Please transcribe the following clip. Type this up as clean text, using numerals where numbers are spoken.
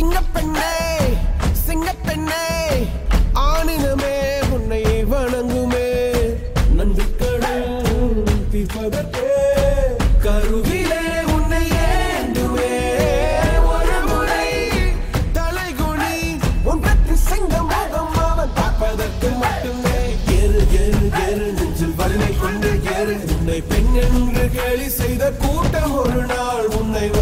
சிங்கப்பெண்ணே சிங்கப்பெண்ணே ஆணினமே உன்னை வணங்குமே நன்றிக்கடன் தீர்ப்பதற்கே கருவிலே உன்னை ஏந்துவே ஒரு முறை தலைகுனி உன் பற்றி சிங்கம் முகம் அவன் பார்ப்பதற்கு மட்டுமே ஏறு ஏறு ஏறு நெஞ்சில் வலிமை கொண்டு ஏறு உன்னை பெண் என்று கேலி செய்த கூட்டம் ஒரு நாள் உன்னை